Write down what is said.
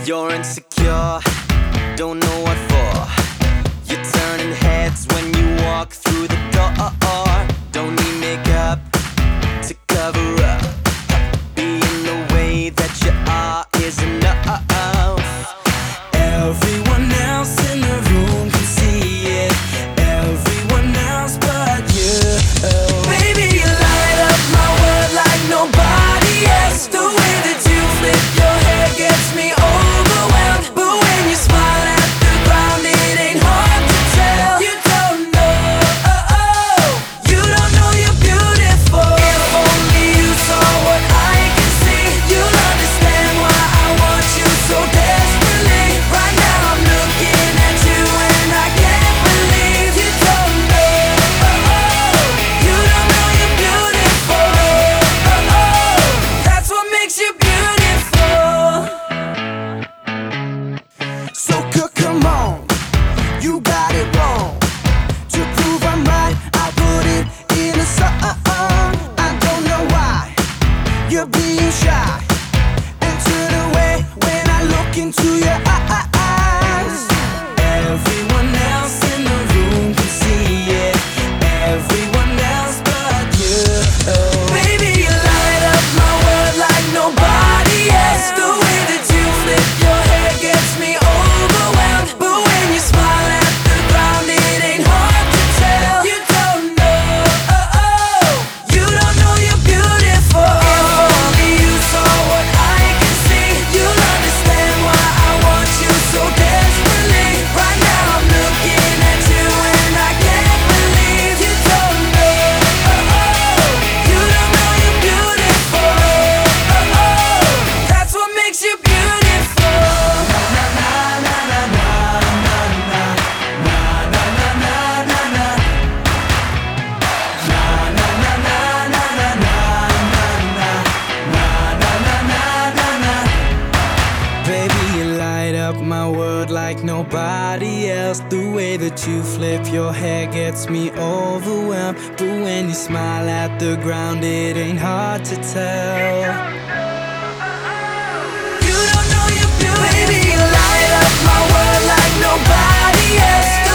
You're insecure, don't know what for. You're turning heads when you walk through the door. Don't need makeup to cover up. Being the way that you are is enough. Everyone else in the room can see it. Everyone else but you. Baby, you light up my world like nobody else. The way that you flip your hair gets me overwhelmed. But when you smile at the ground, it ain't hard to tell. You don't know, you don't know you're beautiful. If only you saw what I can see, you'll understand why I want you so desperately. Right now I'm looking at you and I can't believe you don't know, you don't know you're beautiful. That's what makes you beautiful. So come on, you got it wrong. To prove I'm right, I put it in a song. I don't know why you're being shy and turn away when I look into your eyes. Everyone else in the room can see it. Everyone else but you. Baby, you light up my world like nobody else. The way that you flip your hair gets me overwhelmed. But when you smile at the ground, it ain't hard to tell. You don't know, you don't know you're beautiful. If only you saw what I can see, you'll understand why I want you so desperately. Right now I'm looking at you and I can't believe you don't know, you don't know you're beautiful. That's what makes you beautiful. Baby, you light up my world like nobody else. The way that you flip your hair gets me overwhelmed. But when you smile at the ground, it ain't hard to tell. You don't know you're beautiful. Baby, you light up my world like nobody else.